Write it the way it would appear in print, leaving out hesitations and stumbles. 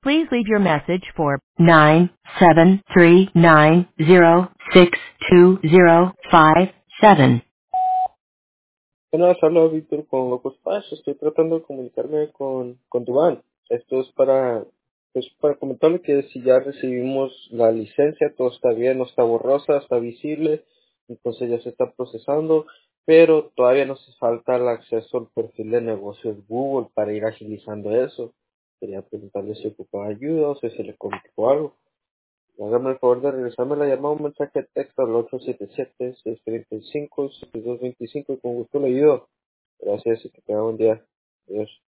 Please leave your message for 973906205. Buenas, habla Víctor con Locos Paz. Estoy tratando de comunicarme con Duván. Esto es para comentarle que si ya recibimos la licencia, todo está bien, no está borrosa, está visible, entonces ya se está procesando, pero todavía nos falta el acceso al perfil de negocios Google para ir agilizando eso. Quería preguntarle si ocupaba ayuda o si se le complicó algo. Hágame el favor de regresarme la llamada, un mensaje de texto al 877-635-7225 y con gusto le ayudo. Gracias y que tenga buen día. Adiós.